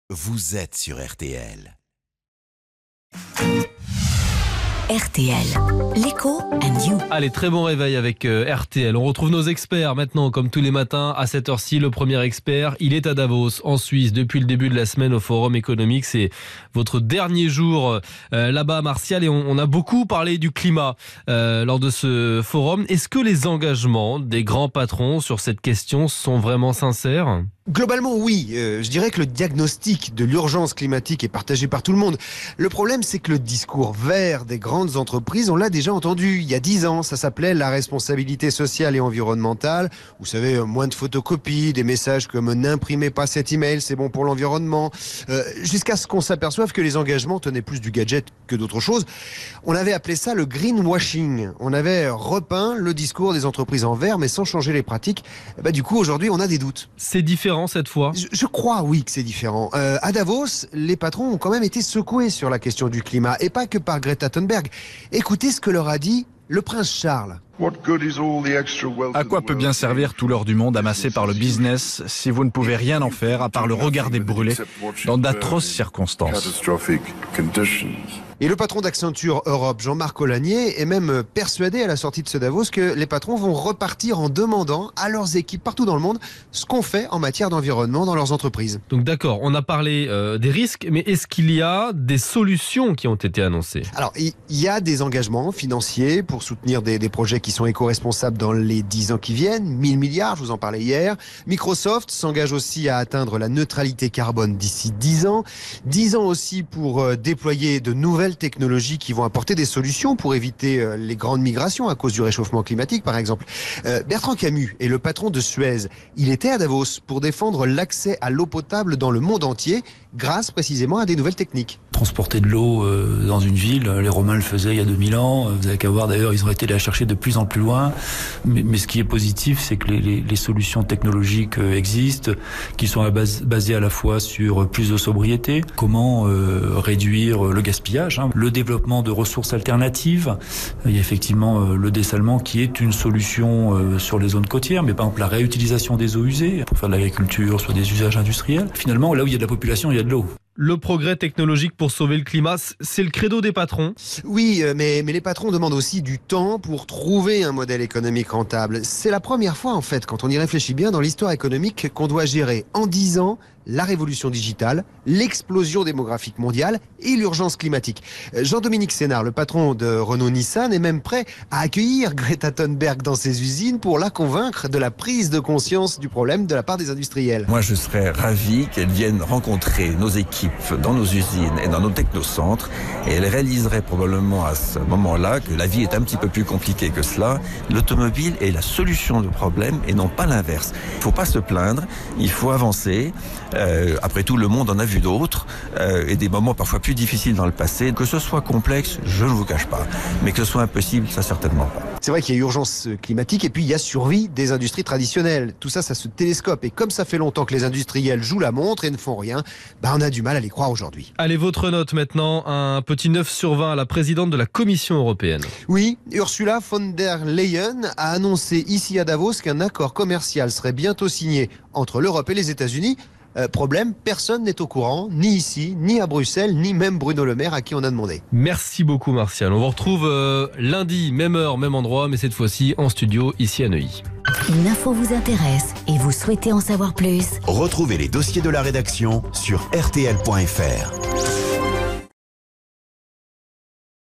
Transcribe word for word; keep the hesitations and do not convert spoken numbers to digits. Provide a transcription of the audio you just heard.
vous êtes sur R T L. R T L, l'écho and you. Allez, très bon réveil avec euh, R T L. On retrouve nos experts maintenant, comme tous les matins, à cette heure-ci. Le premier expert, il est à Davos, en Suisse, depuis le début de la semaine au Forum économique. C'est votre dernier jour euh, là-bas, Martial, et on, on a beaucoup parlé du climat euh, lors de ce forum. Est-ce que les engagements des grands patrons sur cette question sont vraiment sincères ? Globalement, oui. Euh, je dirais que le diagnostic de l'urgence climatique est partagé par tout le monde. Le problème, c'est que le discours vert des grandes entreprises, on l'a déjà entendu il y a dix ans. Ça s'appelait la responsabilité sociale et environnementale. Vous savez, moins de photocopies, des messages comme « n'imprimez pas cet email, c'est bon pour l'environnement euh, ». Jusqu'à ce qu'on s'aperçoive que les engagements tenaient plus du gadget que d'autre chose. On avait appelé ça le greenwashing. On avait repeint le discours des entreprises en vert, mais sans changer les pratiques. Et bah, du coup, aujourd'hui, on a des doutes. C'est différent cette fois ? Je, je crois, oui, que c'est différent. Euh, à Davos, les patrons ont quand même été secoués sur la question du climat, et pas que par Greta Thunberg. Écoutez ce que leur a dit le prince Charles. À quoi peut bien servir tout l'or du monde amassé par le business si vous ne pouvez rien en faire à part le regarder brûler dans d'atroces circonstances ? Et le patron d'Accenture Europe, Jean-Marc Olanier, est même persuadé à la sortie de ce Davos que les patrons vont repartir en demandant à leurs équipes partout dans le monde ce qu'on fait en matière d'environnement dans leurs entreprises. Donc d'accord, on a parlé euh, des risques, mais est-ce qu'il y a des solutions qui ont été annoncées ? Alors, il y a des engagements financiers pour soutenir des, des projets qui sont éco-responsables dans les dix ans qui viennent, mille milliards, je vous en parlais hier. Microsoft s'engage aussi à atteindre la neutralité carbone d'ici dix ans. dix ans aussi pour euh, déployer de nouvelles technologies qui vont apporter des solutions pour éviter euh, les grandes migrations à cause du réchauffement climatique, par exemple. Euh, Bertrand Camus est le patron de Suez. Il était à Davos pour défendre l'accès à l'eau potable dans le monde entier, grâce précisément à des nouvelles techniques. Transporter de l'eau euh, dans une ville, les Romains le faisaient il y a deux mille ans. Vous avez qu'à voir d'ailleurs, ils ont été la chercher de plus en plus loin. Mais, mais ce qui est positif, c'est que les, les, les solutions technologiques euh, existent, qui sont à base, basées à la fois sur plus de sobriété, comment euh, réduire le gaspillage, hein, le développement de ressources alternatives. Il y a effectivement euh, le dessalement qui est une solution euh, sur les zones côtières, mais par exemple la réutilisation des eaux usées pour faire de l'agriculture, sur des usages industriels. Finalement, là où il y a de la population, il y a de l'eau. Le progrès technologique pour sauver le climat, c'est le credo des patrons. Oui, mais, mais les patrons demandent aussi du temps pour trouver un modèle économique rentable. C'est la première fois, en fait, quand on y réfléchit bien, dans l'histoire économique, qu'on doit gérer en dix ans la révolution digitale, l'explosion démographique mondiale et l'urgence climatique. Jean-Dominique Sénard, le patron de Renault-Nissan, est même prêt à accueillir Greta Thunberg dans ses usines pour la convaincre de la prise de conscience du problème de la part des industriels. Moi, je serais ravi qu'elle vienne rencontrer nos équipes dans nos usines et dans nos technocentres, et elle réaliserait probablement à ce moment-là que la vie est un petit peu plus compliquée que cela. L'automobile est la solution du problème et non pas l'inverse. Il ne faut pas se plaindre, il faut avancer. Euh, après tout, le monde en a vu d'autres, euh, et des moments parfois plus difficiles dans le passé. Que ce soit complexe, je ne vous cache pas, mais que ce soit impossible, ça certainement pas. C'est vrai qu'il y a urgence climatique et puis il y a survie des industries traditionnelles. Tout ça, ça se télescope, et comme ça fait longtemps que les industriels jouent la montre et ne font rien, bah on a du mal à les croire aujourd'hui. Allez, votre note maintenant, un petit neuf sur vingt à la présidente de la Commission européenne. Oui, Ursula von der Leyen a annoncé ici à Davos qu'un accord commercial serait bientôt signé entre l'Europe et les États-Unis. Euh, problème, personne n'est au courant, ni ici, ni à Bruxelles, ni même Bruno Le Maire à qui on a demandé. Merci beaucoup Martial. On vous retrouve euh, lundi, même heure, même endroit, mais cette fois-ci en studio, ici à Neuilly. Une info vous intéresse et vous souhaitez en savoir plus ? Retrouvez les dossiers de la rédaction sur R T L point F R.